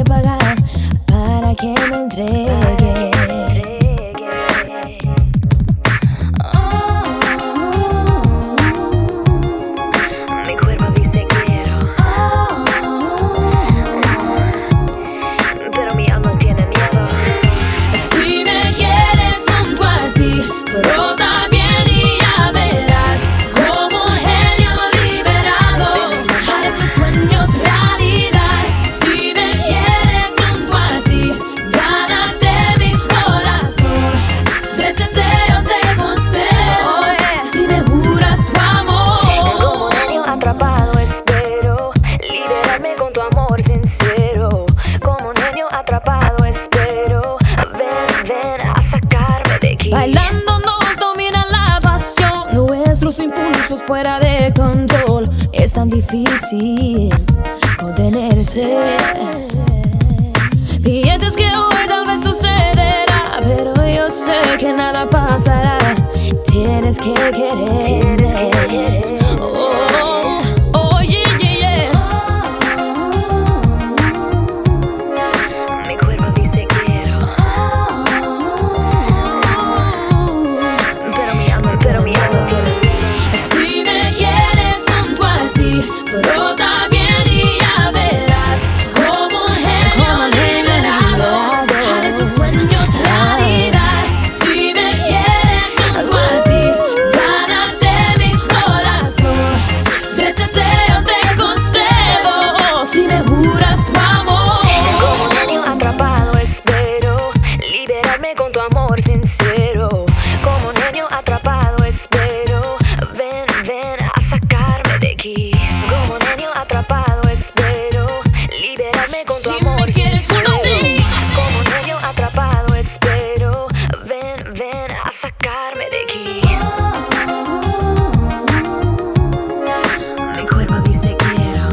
pagar para que me entregue. Mi cuerpo dice quiero, pero mi alma tiene miedo. Si me quieres junto a ti, brota bien y ya verás como un genio liberado haré tus sueños realidad. Si me quieres junto a ti, gánate mi corazón. 3 deseos te concedo si me juras tu amor. Como un genio atrapado espero liberarme con tu amor sincero. Como un genio atrapado espero ven a sacarme de aquí. Bailando nos domina la pasión, nuestros impulsos fuera de control. Es tan difícil contenerse. Piensas que hoy tal vez sucederá, pero yo sé que nada pasará. Tienes que quererme. Oh, yeah. Mi cuerpo dice quiero, pero mi alma tiene miedo. Si me quieres junto a ti, brota bien y ya verás como un genio liberado haré tus sueños realidad. Si me quieres junto a ti, gánate mi corazón. 3 deseos te concedo si me juras tu amor. Como un genio atrapado espero liberarme con tu amor sincero. Como un genio atrapado espero ven a sacarme de aquí. Como un genio atrapado espero liberarme con tu Si amor me quieres junto a sincero. ti. Como un genio atrapado espero ven a sacarme de aquí. Mi cuerpo dice quiero,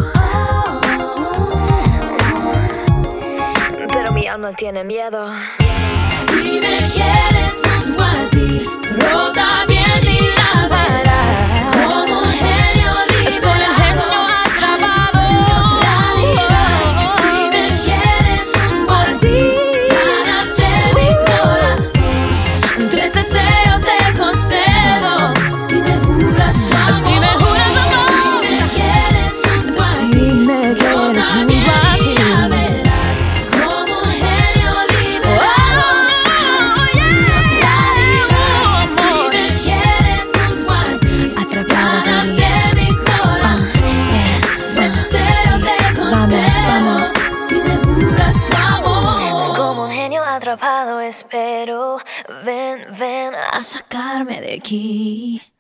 pero mi alma tiene miedo. Si me quieres junto a ti, brota bien y la verás como un genio liberado atrapado. Si me quieres junto a ti, gánate mi corazón. 3 deseos te concedo si me juras tu amor. Si me quieres junto a ti, brota bien y la verás como un genio liberado. Si me quieres junto a ti, gánate mi corazón. 3 deseos te concedo si me juras tu amor. Como un genio atrapado espero ven A sacarme de aquí.